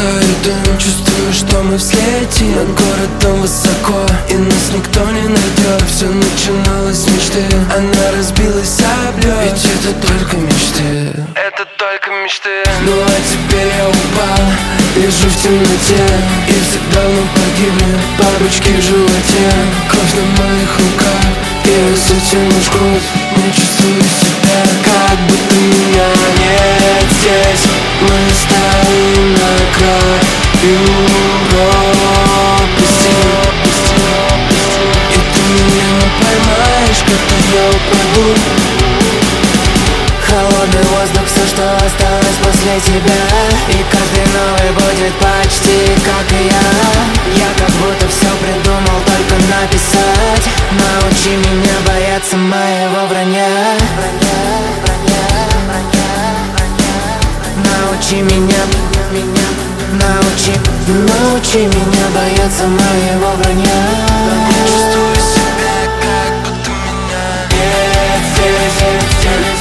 выдыхаю дым, чувствую, что мы взлетим над городом высоко, и нас никто не найдет. Все начиналось с мечты, она разбилась об лед. Ведь это только мечты, это только мечты. Ну а теперь я упал, лежу в темноте, и все давно погибли бабочки в животе. Кровь на моих руках, я с этим жгут. Не чувствую себя, как будто меня нет здесь. Мы стоим на краю пропасти, и ты меня не поймаешь, когда я упаду. Холодный воздух, все, что осталось после тебя. И каждый новый будет почти как и я. Я как будто все придумал, только написать. Научи меня бояться моего вранья. Научи меня, научи меня бояться моего вранья. Чувствую себя, как будто меня нет здесь.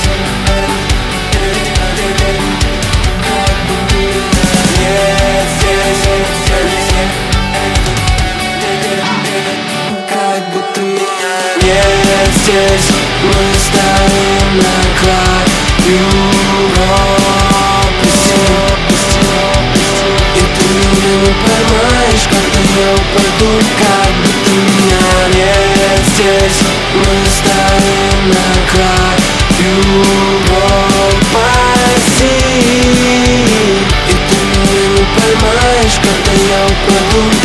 Здесь мы стоим на краю пропасти, и ты меня не поймаешь, когда я упаду. Как будто меня нет здесь. Мы стоим на краю пропасти, и ты меня не поймаешь, когда я упаду.